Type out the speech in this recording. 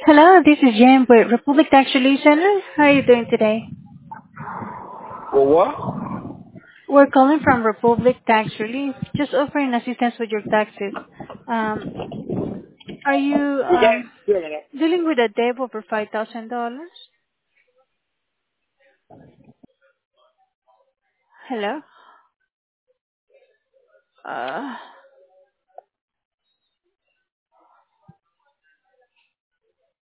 Hello, this is Jem with Republic Tax Relief Center. How are you doing today? For what? We're calling from Republic Tax Relief, just offering assistance with your taxes. Um, are you You can't hear me now. dealing with a debt over $5,000? Hello?